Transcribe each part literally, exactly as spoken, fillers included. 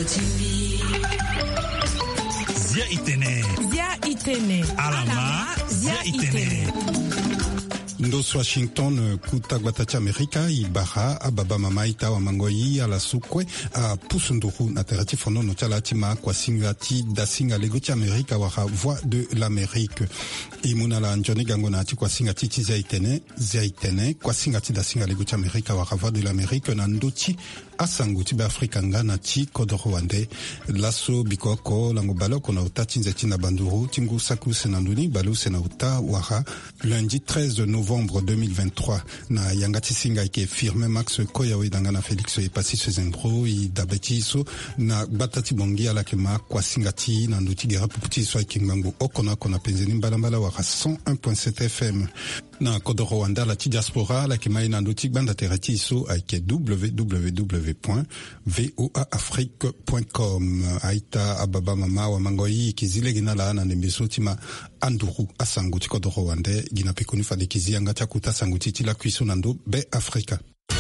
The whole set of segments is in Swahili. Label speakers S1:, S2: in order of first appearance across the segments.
S1: Zia itene.
S2: Zia itene.
S1: Alama. Zia itene.
S3: Ndos Washington kuta gbatacha Amerika ibara ababa mama ita wa mangoi ala sukwe a pusunduru na terati fono no chala tima kwa singati da singa legoti Amerika wa voix de l'Amérique imuna la njoni gango na ati kwa singati tizia itene zia itene kwa singati da singa legoti Amerika wa voix de l'Amérique na ndoti asanguti ba Afrika ngana ti kodoro wande laso bikoko lango baloko na utati nzeti na banduru tingu saku senanduni balu sena uta wara lundi treize novembre deux mille vingt-trois na yangati singa ike firme Max Koyawe dangana Felix Epasi Sezembro i dabetiso na batati bongi ala kema kwa singati na nduti gera puputi so ikingbangu okona kona penzeni mbalambala wara cent un point sept F M na kodoro wanda la ti diaspora la kema ina nduti banda terati so ike w w w point voa afrique point com aita ababa mama wa mangoi kizile gina la na nembeso tima anduru asanguti kodoro wande gina pekoni fade kizi anga chakuta sanguti tila kuiso nando be Afrika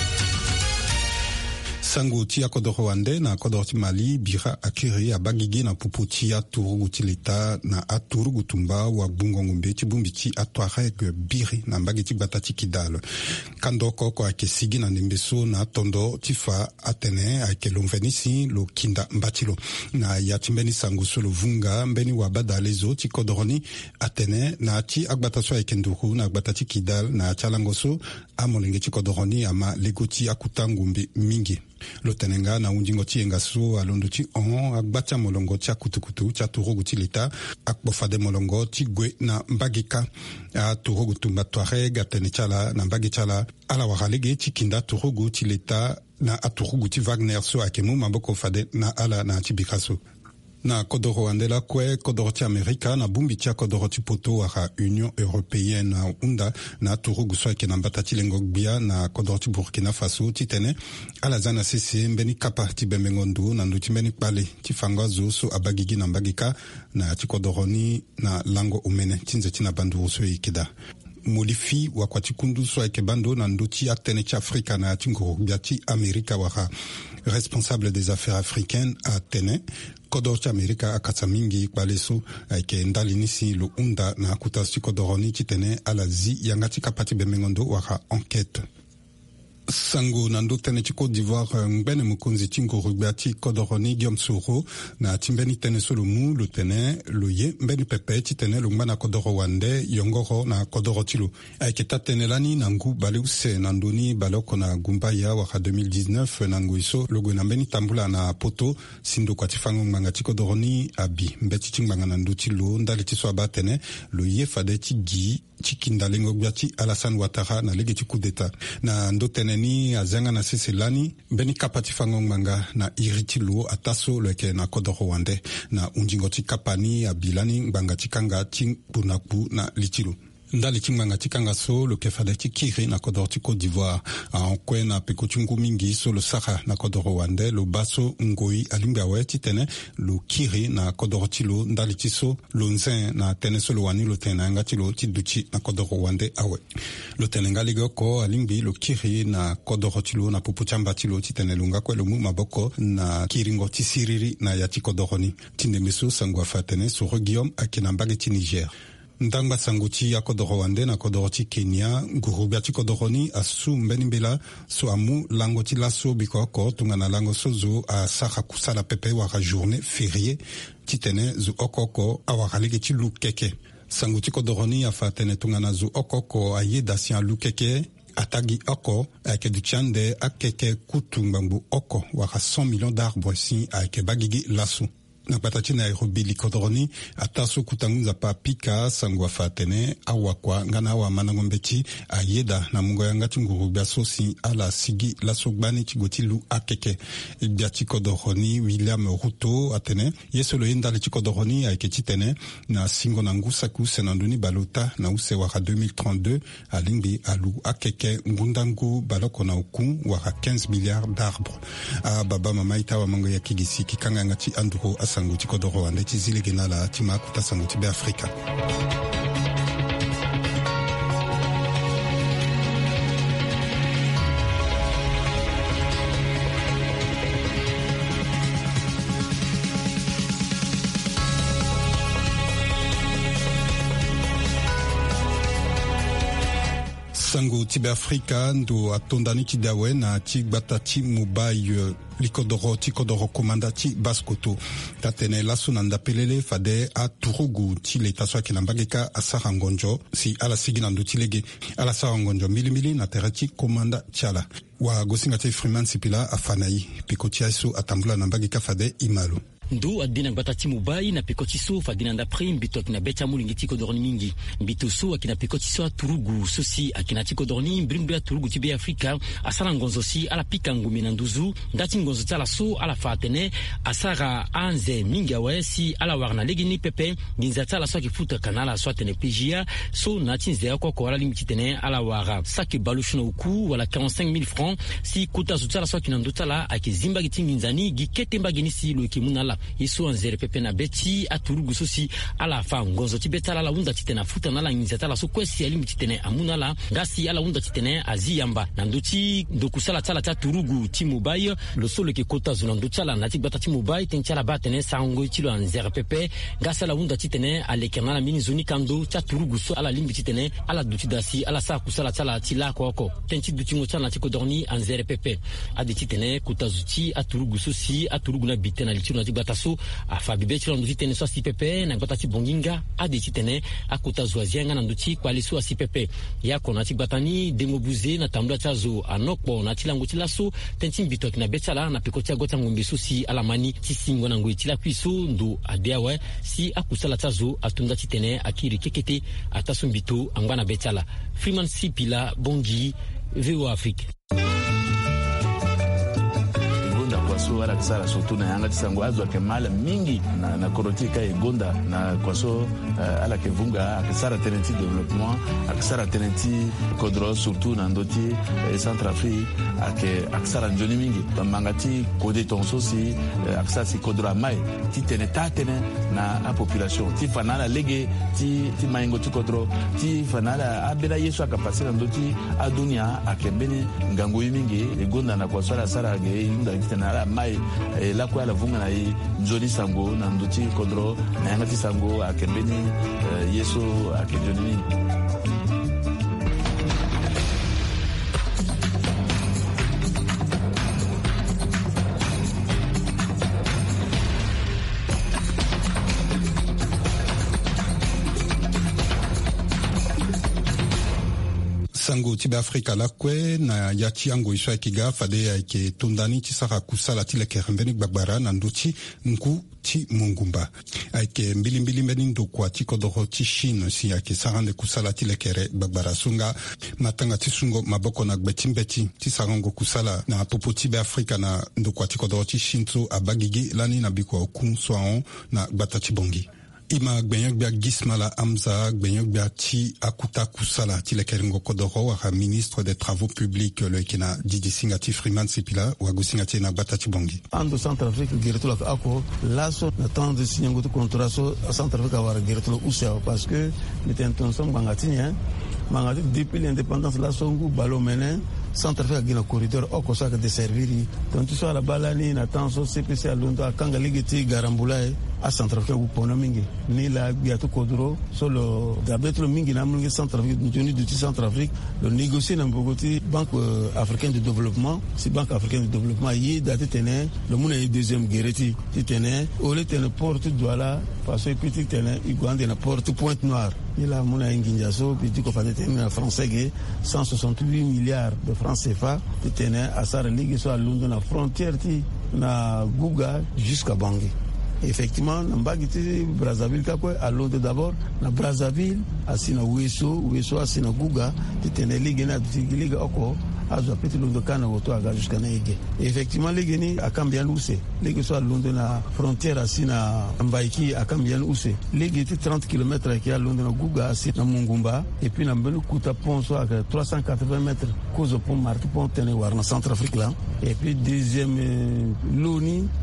S3: sanguti ya kodoro wande na kodoro ti Mali bira akiri abagigi na puputi ya turuguti leta na aturugutumba wa bungongumbe ti bumbiti atuareg biri na mbagiti batati kidal kandoko ko ake sigi na ndembeso na tondo tifa atene ake lomvenisi lo kinda mbatilo na yatimbeni sanguso lo vunga mbeni wa badalezo ti kodoroni atene na ti agbataso ake nduru na agbatati kidal na chalangoso amolenge ti kodoroni ama legoti akutangumbe mingi lotenenga na unjingo ti engaso alondo ti on agbatia molongo ti akutukutu ti aturugu ti leta akpofade molongo ti gwe na mbagika aturugu tumba tuareg atene ti ala na mbagi ti ala ala wara lege ti kinda aturugu ti leta na aturugu ti Wagner so ayeke mu maboko fade na ala na ti bika so na kodoro andela kwe kodoro ti Amerika na bumbi ti kodoro ti poto wara Union Européenne na unda na turugu so ayeke na mbata ti lengo gbia na kodoro ti Burkina Faso ti tene ala za na sese mbeni kapa ti bembengo ndu na ndu ti mbeni kpale ti fanga zo so abagigi na mbagika na ti kodoro ni na lango umene ti nzeti na banduru so e kida molifi wakwa ti kundu so ayeke bando na ndu ti atene ti Afrika na ti nguru gbia ti Amerika wara responsable des affaires africaines a tene kodoro ti Amerika akatsa mingi kpale so ayeke ndali nisi lo unda na akuta ti kodoro ni ti tene ala zi yanga ti kapa ti bembengo ndo wara enquête sango na ndo tene ti Côte d'Ivoire ngbene mokonzi ti nguru gbia ti kodoro ni Guillaume Soro na ti mbeni tene so lo mu lo tene lo ye mbeni pepe ti tene lo ngba na kodoro wande yongoro na kodoro ti lo ayeke ta tene lani na ngu bale use na ndoni bale oko na gumba ya wara deux mille dix-neuf na ngoi so lo gue na mbeni tambula na poto sindo kua ti fango ngbanga ti kodoro ni abi mbeti ti ngbanga na ndu ti lo ndali ti so aba tene lo ye fade ti gi ti kinda lengo gbia ti Alassane Ouattara na lege ti coup d'état na ndo tene ni azenga na sese lani mbeni kapa ti fango ngbanga na iri ti lo ataso lo yeke na kodoro wande na undingo ti kapa ni abilani ngbanga ti kanga ti kpunaku na li ti lo ndali ti ngbanga ti kanga so lo yeke fade ti kiri na kodoro ti Côte d'Ivoire aokue na peko ti ngu mingi so lo sara na kodoro wande lo ba so ngoi alingbi awe ti tene lo kiri na kodoro ti lo ndali ti so lo nzen na tene so lo wani lo tene na yanga ti lo ti duti na kodoro wande awe lo tene nga lege oko alingbi lo kiri na kodoro ti lo na pupu ti amba ti lo ti tene lo nga kue lo mu maboko na kiringo ti siriri na ya ti kodoro ni ti ndembe so sango afa tene Soro Guillaume ayeke na mbage ti Niger ndangba sango ti akodoro wande na kodoro ti Kenya nguru gbia ti kodoro ni asu mbeni mbela so amu lango ti laso biko oko tongana lango so zo asara kusala pepe wara journée férié ti tene zo oko oko awara lege ti lu keke sango ti kodoro ni afa tene tongana zo oko oko aye dasi alu keke atagi oko ayeke duti ande akeke kutu ngbangbu oko wara cent millions d'arbres si ayeke bagigi laso na gbata ti Nairobi li kodoro ni ata so kutangu nzapa pika sango afa tene awakua nga na awamana ngombe ti ayeda na mungo yanga ti nguru gbia so si ala sigi laso gbani ti gue ti lu akeke gbia ti kodoro ni William Ruto atene ye so lo ye ndali ti kodoro ni ayeke ti tene na singo na ngu saku se na ndöni balota na use wara deux mille trente-deux alingbi alu akeke ngundangu baloko na oku wara quinze milliards d'arbres ababa mama ita wamango ya kigisi kikanga yanga ti anduro sango ti kodoro wande ti zile gena la ti ma kuta sango ti be Afrika sango tibe Afrika ndo atondani kidawe na tigbata ti Mumbai likodoro tikodoro komanda ti baskoto tatene lasu nanda pelele fade a turugu ti leta so akina mbageka asara ngonjo si ala sigi nandu ti lege ala sara ngonjo milimili na tere ti komanda tiala wa gosinga ti Freeman Sipila afanai piko ti aiso atambula na mbageka fade imalo
S2: ndu adina gbata ti Mumbai na pekoti so fadina nda pre mbito akina becha mulingi tiko dorni mingi mbito so akina pekoti so turugu sosi akina tiko dorni mbrimbe turugu ti be Afrika asara ngonzo si ala pika ngumi na nduzu ndati ngonzo tala so ala fatene asara anze mingi awesi ala warna legini pepe nginza tala so kifuta kanala so tene pejia so nati nze ko ko ala limiti tene ala wara saki balushno ku wala quarante-cinq mille francs si kuta zutala so kina ndutala akizimba gitinginzani gikete mbagini si lo kimunala iso anzere pepe na beti aturugu sosi ala fa ngonzo tibetala la unda titena futa na la nginzatala so kwesi ali mtitene amuna la ngasi ala unda titene aziyamba na nduti ndokusala tala ta turugu ti Mumbai lo solo ke kota zuna ndutala na tibata ti Mumbai tenchala batene sango tilo anzere pepe ngasi ala unda titene alekena la mini zoni kando ta turugu so ala limbi titene ala duti dasi ala sa kusala tala ti la koko tenchi duti ngo tala ti kodorni anzere pepe adi titene kota zuti aturugu sosi aturugu na bitena litilo na tibata so afabi betilo nduti tene so si pepe na gbata ti bonginga adi titene akota zuazianga na nduti kwa liso si pepe yako na tibatani demobuze na tambula chazo anokpo na tilango tilaso tenchi mbito na betala na pekoti agota ngombe so si alamani tisingo na ngwe tila kwiso ndo adeawe si akusala chazo atunda titene akiri kekete ataso mbito angwana betala Freeman Sipila Bongi V O Afrique
S4: kwaso wala kisara sotu na yanga tisango azwa kemala mingi na na korotika egonda na kwaso uh, ala kevunga akisara tenenti development akisara tenenti kodro surtout na ndoti uh, Centrafrique ake akisara njoni mingi mangati kode tonso si uh, akisara si kodro mai ti tene tatene na a population ti fanala lege ti ti maingo ti kodro ti fanala abela yesu akapasira ndoti adunia akembeni ngango mingi egonda na kwaso ala sara ge yunda kitana ala mai e la kwa la vunga na i njoni sango na ndoti kodro na yanga ti sango akembeni uh, yesu akenjoni
S3: sango tibe Afrika la kwe na yati ango iswa kiga fade ya ke tondani ti saka kusala ti leke rembeni gbagbara na nduti nku ti mungumba aike mbili mbili mbeni ndo kwa ti kodoro ti Chine si ya ke sarande kusala ti leke gbagbara sunga matanga ti sungo maboko na gbeti mbeti ti sarango kusala na popo tibe Afrika na ndo kwa ti kodoro ti Chine so abagigi lani na biko okun soaon na gbata ti bongi ima gbenyak bia Gismala Amza gbenyak bia ti akuta kusala ti lekeringo kodoro wa ministre des travaux publics le kina Didi Singati Freeman Sipila wa gusingati na batati bongi
S5: ando Centrafrique geretula ako laso na temps de signer ngoto contrat so Centrafrique wa geretula usia parce que mitenton som bangati hein mangati depuis l'indépendance la songu balomene Centrafrique gina corridor oko saka de serviri donc tu so la balani na temps so C P C alondo akanga ligeti garambulae a Centrafrique u pona mingi ni la biatu kodro solo dabetro mingi na mingi Centrafrique ntoni du Centrafrique le négocier na mbogoti banque africaine de développement si banque africaine de développement yi date tene le monde est deuxième guereti tene ole tene porte douala parce que petit tene igwande na porte Pointe Noire ni la mona nginjaso petit ko fate tene na français ge cent soixante-huit milliards de francs C F A tene asara ligi so alundo na frontière ti na Guga jusqu'à Bangui. Effectivement, Nambagiti, Brazzaville, Kakwe, à Londres d'abord, na Brazzaville, à Sina Ouesso, Ouesso, à Sina Guga, qui tenait ligue, na ligue, oko, à Zapeti, Londres, Kana, Oto, à jusqu'à Naïge. Effectivement, ligue, à Cambian Ousse, ligue, soit à Londres, na frontière, à Sina Mbaiki, à Cambian Ousse. Ligue, était trente kilomètres, qui à Londres, na Guga, à Sina Mungumba, et puis, na Mbelu, Kouta, pont, soit à trois cent quatre-vingts mètres, cause au pont, Marti, pont, tenait, war, na Centrafrique, là. Et puis, deuxième, euh, Loni,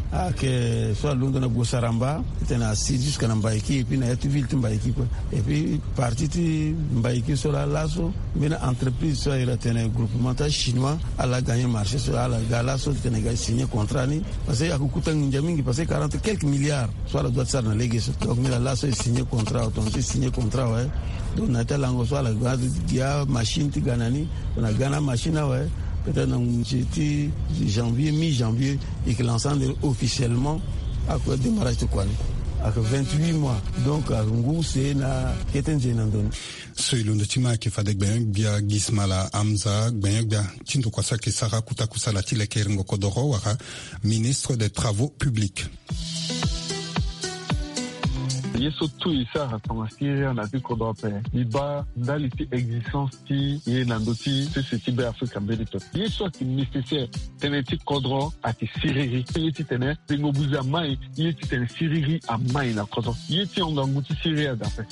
S5: a que soit londo na Gosaramba tena assis jusqu'à na Mbaiki et puis na yetu ville Mbaiki quoi et puis parti ti Mbaiki sur la laso mais entreprise soit il a tenu groupement chinois à la gagner marché sur la galaso tena gagner signé contrat ni parce que akukuta mingi parce que quarante quelques milliards soit la doit ça na légué donc mais la laso signé contrat autant signé contrat ouais donc na tela ngo soit la gars machine ti ganani na gana machine ouais peut-être en janvier, mi-janvier, et que l'ensemble officiellement a quoi démarrage de quoi avec vingt-huit mois. Donc, à Ngou, c'est na Ketenjenandon.
S3: Soyons de Tima qui fait des biens, bien Gismala Hamza, bien bien Tinto Kwasa qui sera Kutakusa la Tile Keringo Kodoro, ministre des Travaux publics.
S6: Ye surtout isa rasanga Syria na bi kodope iba daliti existence ti ye nandoti c'est ce type Afrique mbelito ye soit nécessaire teneti kodro ati siriri ye ti tene ngobuza mai ye ti tene siriri a mai na kodro ye ti onga nguti Syria dape.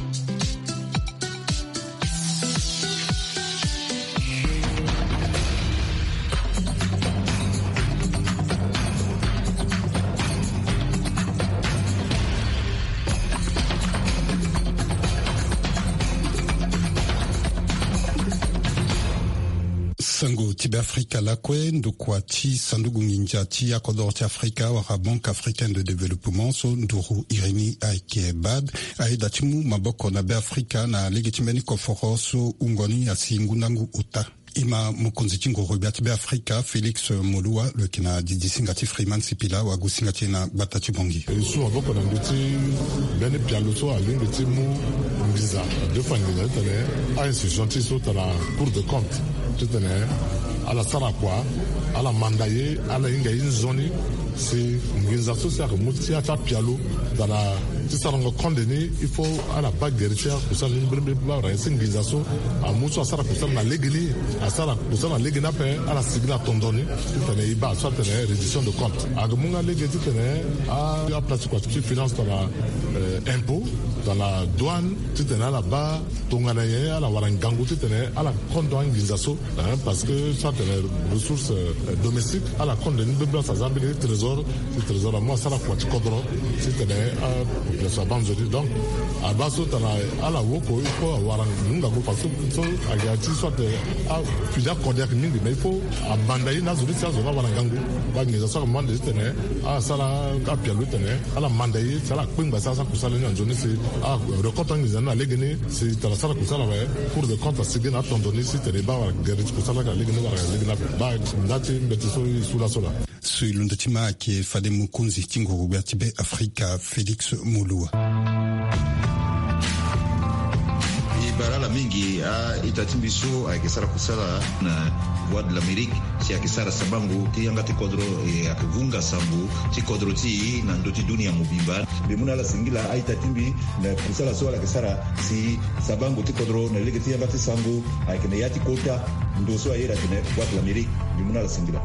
S3: Sango Tibe Afrika la kwe ndukwa ti sandugu nginja ti akodor ti Afrika waka Banque africaine de développement so nduru Irini Aike Bad aida timu maboko na be Afrika na legitimeni koforo so ungoni asi ngundangu uta. Ima mukonzi chingo rubiati be Afrika Félix Molua le kina didi singati Freeman Sipila wa gusingati na batati bongi.
S7: Isu aboko na ndoti bene pialoso alingi timu mbiza de fangiza tele a institution ti so tala Cour de compte tene ala sarakwa ala mandaye ala inga inzoni si mbiza so sa muti ata pialo dala tisarango condamné il faut à la bague héritière pour ça l'imbrebe bla racing bizaso a muso asara pour ça na legini asara pour ça na legina pe à la signa tondoni tene iba soit tene réduction de compte agmunga legeti tene a la place quoi tu finance dans la euh, impôt dans la douane tene à la bas tonganaye à la warangangu tene à la compte bizaso parce que ça tene ressources euh, domestiques à la compte de bla ça zambi trésor le trésor à moi ça la quoi tu kodro tene à sa banzori donc à baso tana ala woko il faut avoir un ngago parce que so agati soit a fida kodiak mingi mais il faut abandayi na zuri sa zona wala ngango ba ngeza so mande tene a sala kapia lu tene ala mandayi sala kwingba sa sa kusala na zone c'est a recortant ngeza na legene c'est tala sala kusala wa pour de compte sigena atondoni si tene ba wa gerich kusala ka legene wa legena ba ndati mbeti so sula sola
S3: Sui lundatima qui fade mukunzi tingo rubiati be Afrika Félix Molua.
S8: Barala mingi a itatimbiso a kisara kusala na voix de l'Amérique si a kisara sabangu ti yanga ti kodro e akivunga sambu ti kodro ti na ndoti dunia mubimba bimuna la singila a itatimbi na kusala so la kisara si sabangu ti kodro na lege ti yanga ti sambu a kene yati kota ndo so a yera kene voix de l'Amérique bimuna la singila.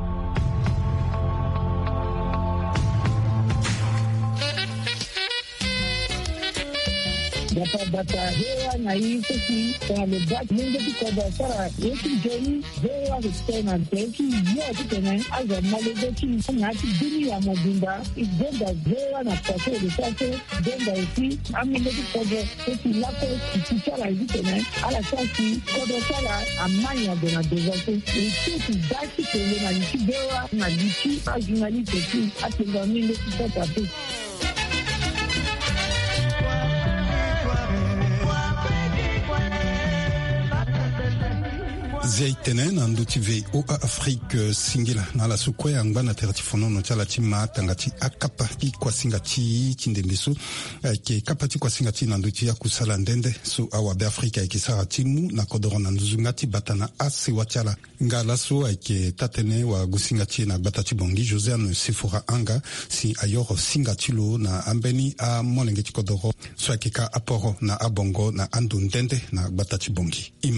S9: Data data hewa na hii sisi kwa lebaki mungu tikoda sara yesu jeni hewa kutena teki yote tena aza malebeki ngati dini ya mobimba igenda hewa na pase de sase genda isi amile tikoda sisi lako kichara hivi tena ala sasi koda sara amanya de na desase isi daki tele na nchi hewa na nchi ajunali teki atenga mingi tikoda tu.
S3: Zeitenen anduti ve o Afrique singila na la sukwe angba na teratifono no chala tima tangati akapa ki kwa singati kindembeso ke kapati kwa singati nanduti ya kusala ndende so awabe Afrika ki sara timu na kodorona nzungati batana ase wachala ngala so ke tatene wa gusingati na batati bongi Josiane Sifura anga si ayoro singatilo na ambeni a molengeti kodoro so ke ka aporo na abongo na andu ndende na batati bongi imalo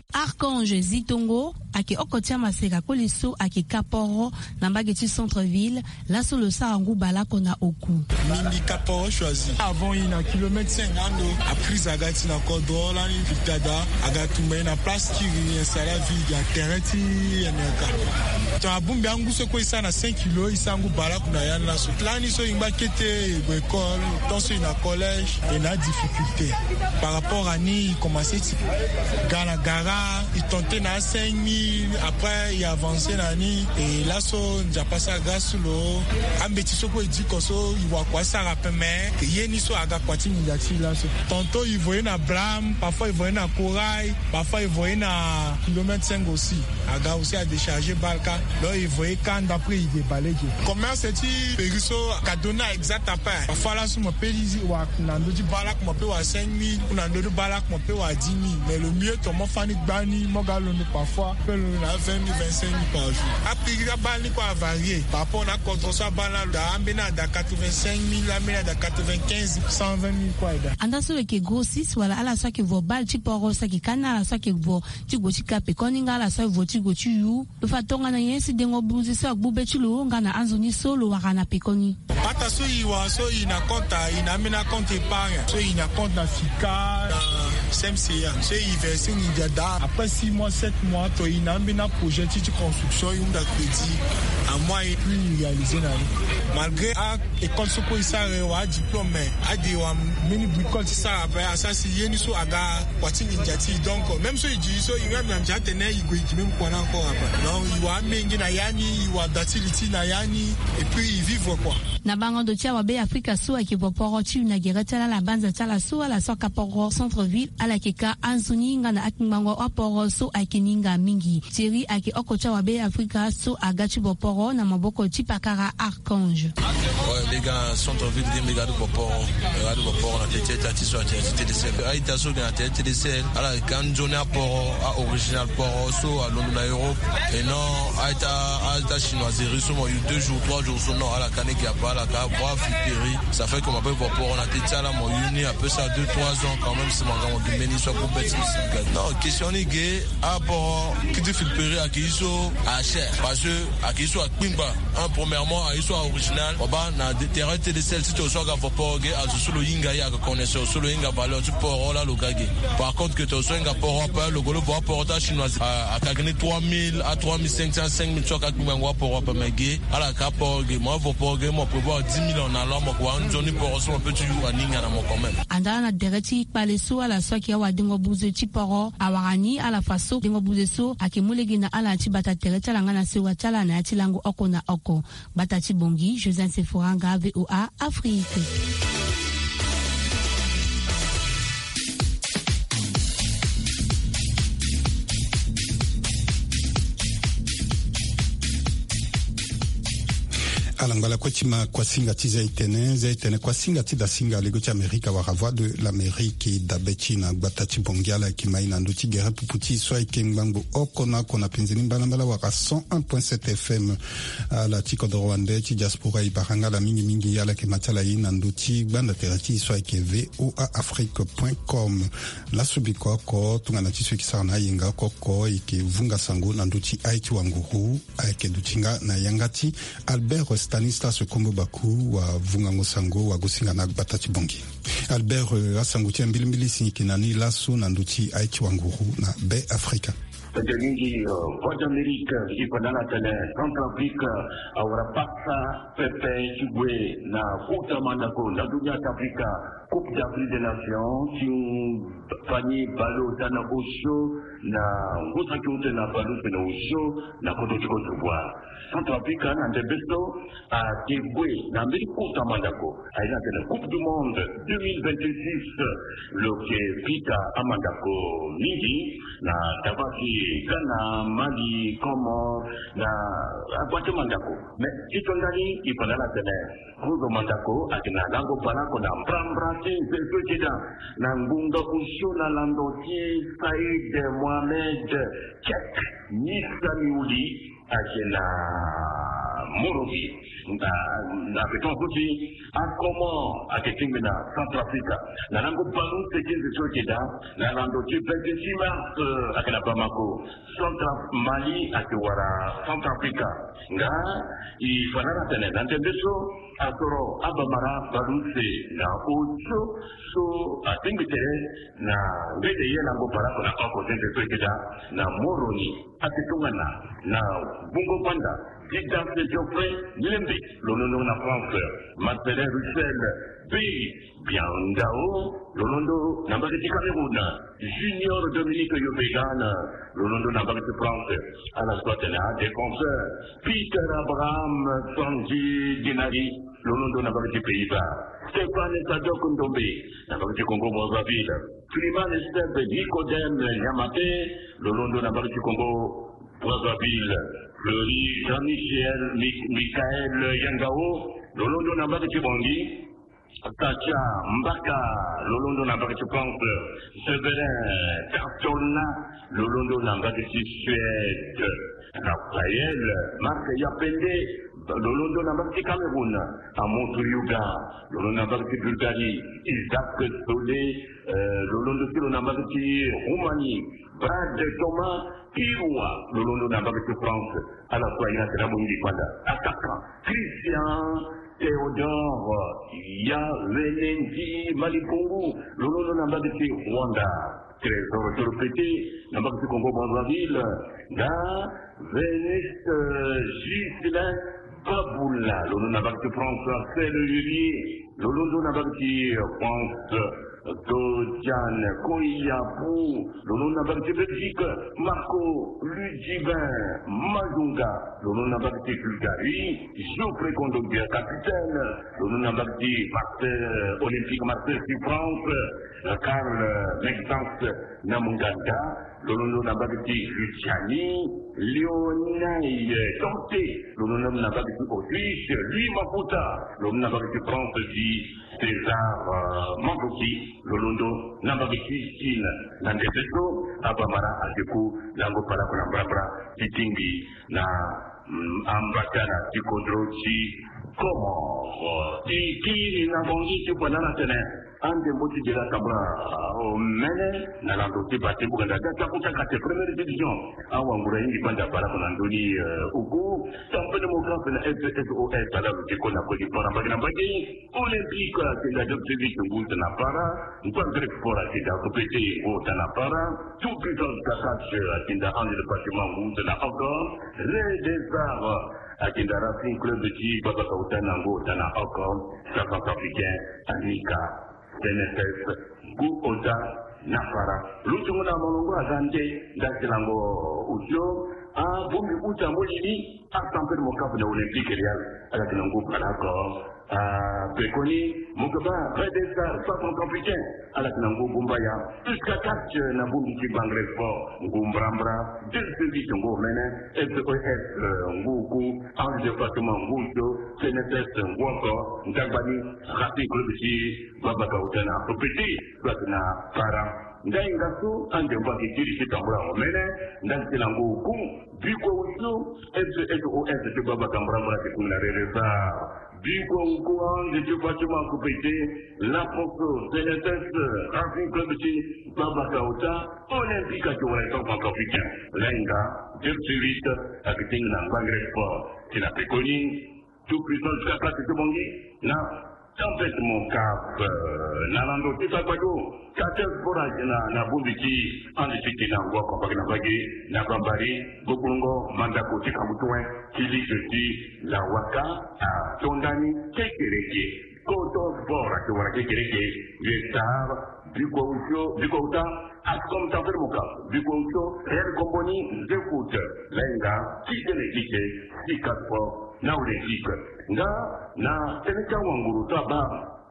S10: Archange Zitongo ake okotia maseka koliso ake Kaporo na mbageti centre-ville là sur le Sarangu balako na oku.
S11: Mingi Kaporo choisi. Avant il na kilomètre cinquante après agati na kodro la ni fitada agatu me na place qui installé ville ya terrain ti eneka. To abumbi angu so ko isa na cinq kilos isangu balako na yana so. Là ni so imba kete école, dans so na collège et na difficulté. Par rapport à ni commencer gana gara, il tentait na cinq mille, après il a avancé na ni et là so n'a pas ça grâce l'eau. Ambeti so ko dit ko so il voit quoi ça rappelle mais yeni so aga kwati ngati là so. Tantôt il voyait na Blam, parfois il voyait na Corail, parfois il voyait na kilomètre cinq aussi. Aga aussi a déchargé Balka. Là il voyait quand d'après il déballait. Comment c'est-il Periso kadona exact après. Parfois là so mo pelizi wa nando di balak mo pe wa cinq mille, nando di balak mo pe wa dix mille. Mais le mieux to mo fani bani mo galono parfois pe le na vingt mille vingt-cinq mille par jour. Après il a bani quoi varier. Par rapport na contre ça bana da ambena da quatre-vingt-cinq mille, ambena da quatre-vingt-quinze, cent vingt mille quoi da.
S10: Anda so ke grossis wala ala so ke vo bal ti poro sa ki kana ala so ke vo ti go ti kape koninga ala so vo ti go ti yu. Be fa tonga na yensi dengo buzi so gbube ti lo ngana anzoni solo wa kana pekoni.
S11: Pata so iwa so ina konta ina amena konta épargne. So ina compte na Fika na C M C A. So il verse ni da après six mois sept mois to ina amena projet de construction yunda crédit à moi et plus réalisé na. Malgré a école so ko isa rewa diplôme a de wa mini bricole ti ça après ça si yeni so aga kwati njati donc même so il dit so il même njati tene il go même quoi encore après. Non il wa mengi na yani il wa datility na yani et puis il vivre quoi.
S10: Na bango do tia wa be Afrika so ake poporo ti na gereta la banza tala so la so Kaporo centre-ville ala keka anzuni ngana akimbango oporo so akininga mingi. Thierry ake okocha wa be Afrika so agachi poporo na maboko ti pakara Archange.
S12: Ouais, les gars, centre-ville, les gars de Poporo, les gars de Poporo, on a été tâtis sur la T D C. Ah, il a sauté la T D C. Alors, quand on est à Poro, à original Poro, so, à Londres, à Europe. Et non, à l'état chinois, il y a eu deux jours, trois jours, non, à la canne qui a pas, à la cave, bois, Fipéry. Ça fait qu'on m'appelle Poporo, on a été à la mon uni, un peu ça, deux, trois ans, quand même, c'est mon gars, on dit, mais soit compétitif. Non, question est gay, à Poro, qui dit Fipéry, à qui ils sont à cher. Parce que, à qui ils sont à Quimba, un, premièrement, à qui ils sont original. Oba na terrain T D C si tu soga vopoge a solo yinga ya connaisseur solo yinga valeur tu poro la logage. Par contre que tu soga poro pas le golo pour porta chinoise à kagné trois mille à trois mille cinq cents cinq mille soka kimangwa poro pas mege à la capoge moi vopoge moi prévoir dix mille en allant moi quoi un journée poro so un peu tu aninga na mo quand même.
S10: Anda na dereti paleso ala soki wa dingo buze ti poro awarani ala faso dingo buze so akimulegi na ala ti bata tereta la ngana se watala na ti lango oko na oko batati bongi Joseph Seforanga V O A Afrique.
S3: alangala kwa chima kwa singa tiza itene za itene kwa singa tida singa lego cha Amerika wa voix de l'Amérique dabechi na batati bongiala kimai na nduti gere puputi so ikengbango okona kona penzeni mbala wa cent un point sept F M la tiko de Rwanda ti diaspora ibaranga la mingi mingi yala ke matala ina nduti banda terati so ike v o a afrique point com la subiko ko tungana ti so kisana yinga koko ike vunga sango na nduti aiti wanguru ake dutinga na yangati Albert Stanislas Kombo Baku wa Vungango Sango wa Gusinga na Batati Bongi. Albert uh, asangutia mbili mbili sinyikinani laso na nduti aiki wanguru na Be Afrika.
S13: Jadi Voix d'Amérique di pendana tele Centrafrique awara paksa pepe chibwe na kuta mandako na dunia Afrika Coupe d'Afrique des Nations si fani balo tana osho na ngusa kyote na balo tana osho na koto chiko chubwa Centrafrique na ndebesto a tebwe na mbili kuta mandako aina tele Coupe du Monde deux mille vingt-six le ke pita amandako mingi na tabaki Ghana, Mali, Comores, na Abuate Mandako. Mais si tu as dit, il fallait la tenir. Kuzo Mandako, akina lango panako na mbrambranti, zilpe jida, na ngunga usho na landoti, Saïd Mohamed, Tchek, Nisa Miuli, akina Morovi na na beton kuti akomo aketinga na Centrafrica na nango balu tekinze chokida na lando chipete sima akana Bamako Central Mali akiwara Centrafrica nga ifanana tena nantendeso atoro abamara baluse na ocho so atingite na ngede yena ngo parako na ako tende chokida na Moroni akitungana na Bungo Panda Didance de Geoffrey Lembe, l'onono na France, Marcelin Russell, B. Biangao, l'onono na Bagati Cameroun, Junior Dominique Yobegan, l'onono na Bagati France, à la Swatena, défenseur, Peter Abraham Sanji Dinari, l'onono na Bagati Pays-Bas, Stéphane Sado Kondombe, na Bagati Congo Brazzaville, Kliman Esteb Nicodème Yamate, l'onono na Bagati Congo Brazzaville, Fleury, Jean-Michel, Michael Yangao, Lolondo Nambaki Chibondi, Tacha Mbaka, Lolondo Nambaki Chipante, Severin Cartona, Lolondo Nambaki Suède, Raphaël, Marc Yapende, Lolondo Nambaki Cameroun, Amontou Yuga, Lolondo Nambaki Bulgarie, Isaac Solé, Lolondo Silo Nambaki Roumanie, Brad Thomas, Kiroua, Lolondo Nambaki France, à la fois il y a la Mouni Kwanda, attaquant, Christian, Théodore, Yavelendi, Malikongo, Lolondo Nambaki Rwanda, Trésor Torpété, Nambaki Congo Brazzaville, Da, Vénus, Gislain, Baboula, Lolondo Nambaki France, Marcel Lullier, Lolondo Nambaki France, Dodian, Koyapu, Lolo Nabakti Belgique, Marco Ludivin, Mazunga, Lolo Nabakti Bulgarie, Geoffrey Kondogbia, capitaine, Lolo Nabakti Marseille, Olympique Marseille, France, Karl Maxence Namunganda, Lolo Nabakti Luciani, Léonaï Danté, Lolo Nabakti Autriche, Louis Maputa, Lolo Nabakti France, dit César Mamboki, Lolondo, Nambabiki, Chine, Nandeteto, Abamara, Adeku, Lango Parakona Brabra, Titingi, Na Ambakana, Tikodrochi, Komor, Tiki, Nabongi, Tipanana Tene, Ande Moti de la Cabra, Mene, Nalando Tibati, Buganda, Takuta, première division, Awangura, Indipanda, Parakonandoni, Ugu, Tampa démocrate, la S S O S, à la Tikona, Parabagabagi, Olympique, c'est la Dopsivic, Gout Napara, Grec for Akida, Kopete, Gotanapara, tout puissance Kakash, Akinda, Anne le bâtiment, Gout Napara, les départs. Akinda Racing Club de G, Baba Kautanango, Tana Okon, Centrafricain, Anika, T N S S, Gou Ota, Nafara. L'Utumuna Monongo, Azante, Dakilango Ujo, a Bumi Uta Molini, a Tampé de Mokap de l'Olympique Réal, à la Kilango Palako, a Pekoni, Mokaba, Redesar, Centrafricain, à la Kilango Bumbaya, jusqu'à quatre Nabumi Bangre Sport, Ngumbrambra, deux services Ngo Mene, S O S Ngoukou, en département Ngoucho, C N S S Ngouako, Ngabani, Racing Club de Baba Kautana, Petit, Platana, Para. Ndai ngasu ande mbaki tiri kitambura omene ndai tilangu ku biko usu S S O S te baba kambura mbura te kuna rereza biko uku ande te fatima kupete la foso C N S S Racing Club de Baba Kauta Olympique te wala ton africain lenga direct akiting na Bangre Sport kina pekoni tout puissance kaka te bongi na tempête mon cap nalando titabado katel forage na na bumbiki andiki na ngoko bakina bagi na bambari gokungo mandako tikamutwe kili jeti la waka a tondani kekereke koto bora ke wala kekereke yestar biko uso biko uta akom tafer moka biko uso real compagnie d'écoute lenga kikeneke tikatpo na ulekika nga na teneka wanguru taba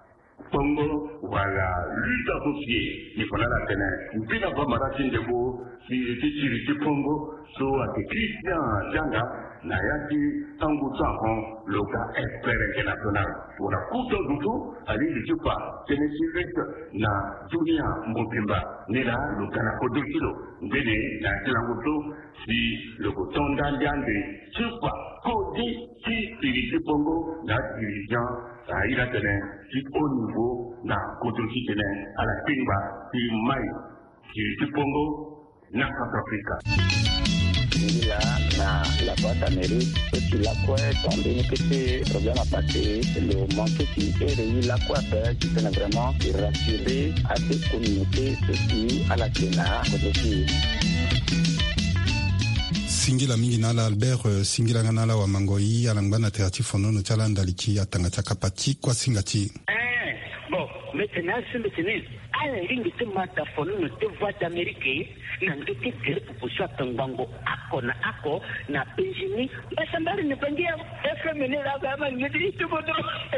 S13: pongo wala lutte associée ni fanala tene mpina pa marati ndebo si si si pongo so ati Christian Janga na yati tangu tangu loka expert international wana kuto dutu ali lijupa tenesivet na dunia mbopimba nila loka na kodo kilo ndene na tilangutu si loko tonda ndiande chupa kodi si dirige bongo na dirigeant a ila tene si au niveau na kodo si tene a la timba si mai dirige bongo na Afrika.
S14: Ila na la boîte d'Amérique, c'est la quoi tombé une petite problème à passer, le manque qui est la quoi faire, qui peut vraiment rassurer à des communautés ceci à la Sénat, aussi.
S3: Singila mingi nala Albert uh, singila nganala wa mangoi alangana terati fono no chala ndaliki atanga chakapati kwa singati.
S15: Eh bon maintenant c'est maintenant ala ringi tumata fono no te voix d'Amérique na ndote gere puposha tangango ako na ako na penjini basambari ne pangia F M ne la gama ngidi tubodo.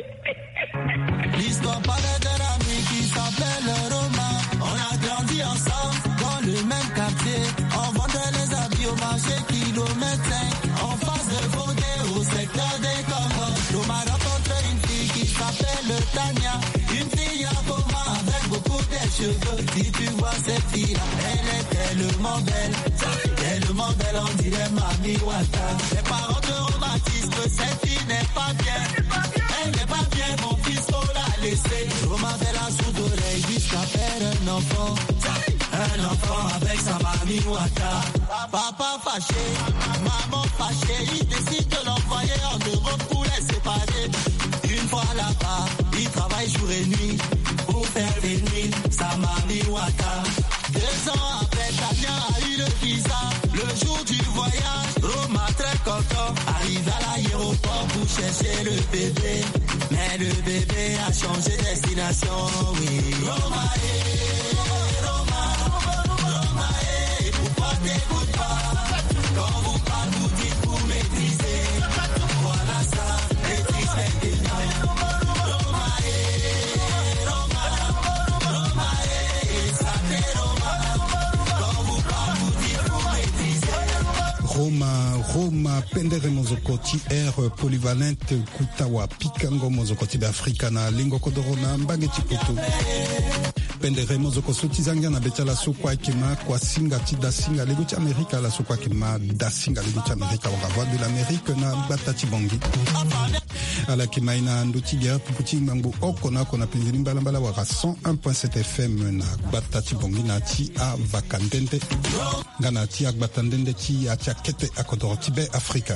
S16: L'histoire parle d'un ami qui s'appelle Roma. On a grandi ensemble dans le même quartier. On vendait les habits au marché kilomètre cinq. En face de Vaudé au secteur des Congo. Roma rencontre une fille qui s'appelle Tania. Une fille en coma avec beaucoup de cheveux. Si tu vois cette fille-là, elle est tellement belle. Tellement belle, on dirait Mami Wata. Les parents de Romatisme, cette fille n'est pas bien. Elle n'est pas bien, mon fils, faut la laisser. Roma fait la soude d'oreille jusqu'à faire un enfant. Un enfant avec sa Mami Wata. Papa fâché, maman fâchée. Il décide de l'envoyer en Europe pour les séparer. Une fois là-bas, il travaille jour et nuit pour faire venir sa Mami Wata. Deux ans après, Tania a eu le visa. Le jour du voyage, Roma très content arrive à l'aéroport pour chercher le bébé. Mais le bébé a changé de destination, oui. Roma, eh, Roma, Roma, eh, pourquoi t'écoutes pas? Quand vous parlez, vous dites vous maîtrisez. Voilà ça, maîtrise maintenant. Roma, eh, Roma, Roma, eh, sacré Roma. Quand vous parlez, vous dites vous maîtrisez.
S3: Roma, Roma, pendere mozokoti air polyvalente kutawa pikango mozokoti d'Africa na lingo kodorona mbageti kutu. Pendere mozoko sotizanga na betala sokwa kima kwa singa tida singa leguti Amerika la sokwa kima da singa leguti Amerika wa voix de l'Amérique na batati bongi. Ala kima ina nduti bia puputi mambu okona kona penzini mbala mbala wa cent un point sept F M na batati bongi na ti a vakandende. Ngana ti a batandende ti a ti a kete akodoro tibe Afrika.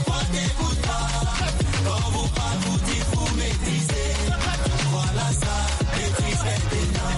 S16: Voilà ça, maîtrise maintenant.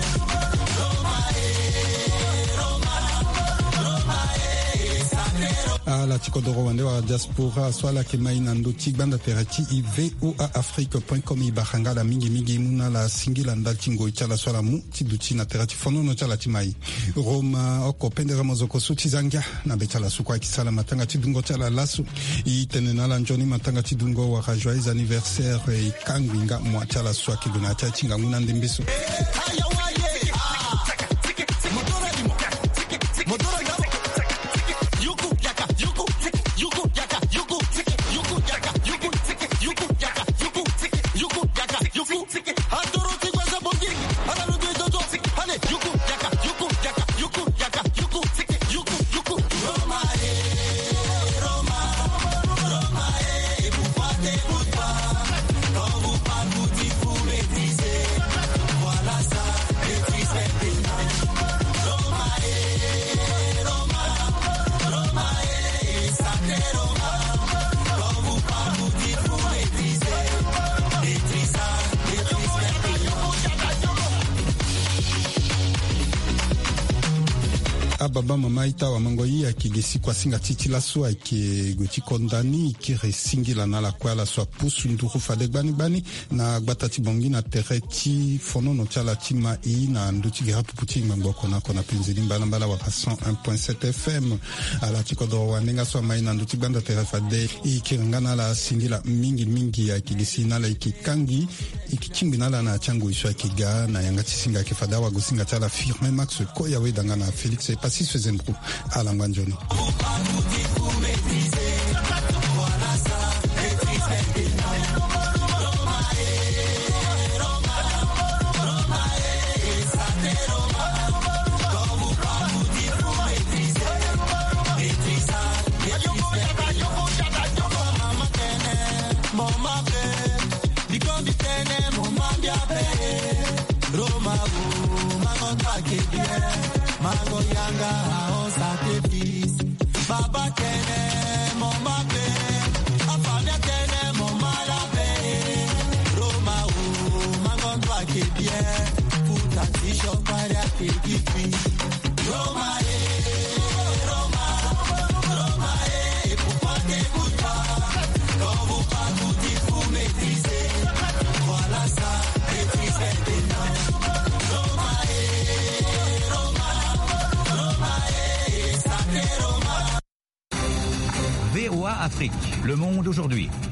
S3: A la tikodoro wande wa diaspora swala kemai na ndoti banda terati i voa afrique point com i bahanga la mingi mingi muna la singila ndalti ngo ichala swala mu tiduti na terati fono no chala timai Roma oko pendera mozoko suti zanga na betala sukwa kisala matanga tidungo chala lasu i tenena la njoni matanga tidungo wa joyeux anniversaire i kangwinga mwa chala swaki duna chinga nguna ndimbisu. Baba mama ita wa mangoi ya kigesi kwa singa titi la soa ki goti kondani ki resingi la na la kwa la soa pusu nduru fade bani bani na batati bongi na tereti fono no chala tima i na nduti gira puputi mambo kona kona pinzili mbala mbala wa cent un point sept F M ala tikodo wa nenga soa mai na nduti banda terefade i kirangana la singila mingi mingi ya kigesi na la ikikangi ikichimbi na la na changu iswa kiga na yangati singa kifada wa gusinga chala firme max ko yawe dangana Felix e pasi Fezembro à la Manjoni.
S16: mon mapé. Bikombi tene, mon mambiabe. Roma, oh, mango twake bien. Mango yanga, on sacrifice. Baba tene, mon mapé. Afamia tene, mon malabe. Roma, oh, mango twake bien. Puta t-shirt, paria, kiki, Roma, eh, Roma, Roma, eh, pourquoi t'écoutes pas? Quand vous pas goûter, vous maîtrisez. Voilà ça, maîtrisez des noms. Roma, eh, Roma, Roma, eh, sacré Roma.
S17: V O A Afrique, le monde aujourd'hui.